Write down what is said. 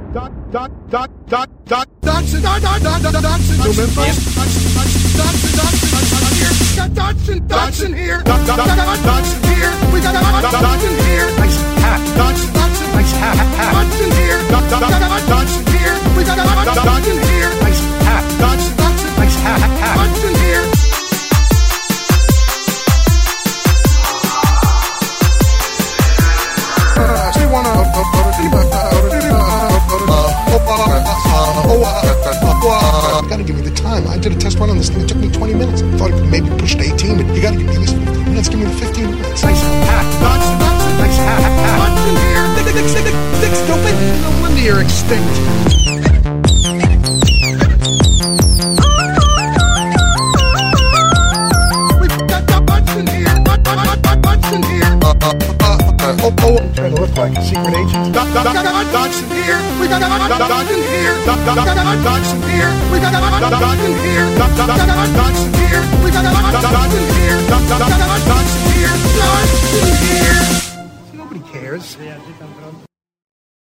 Dodson here. Dodson here. We got Dodson here. Nice hat. Dodson nice hat. Dodson here. Dodson here. We got Dodson here. Nice hat. Dodson nice hat. Dodson here. You gotta give me the time. I did a test run on this thing. It took me 20 minutes. I thought it could maybe push to 18, but you gotta give me at least 15 minutes. Give me the 15 minutes. Nice hat. Dodson, nice hat. Dodson here. Dick, stupid. No wonder you're extinct. We've got Dodson here. Dodson here. I'm trying to look like a secret agent. Dodson here. We got Dodson here. Dodson here. We got Dodson here. Dodson here. We got Dodson here. Dodson here. Dodson here. Nobody cares.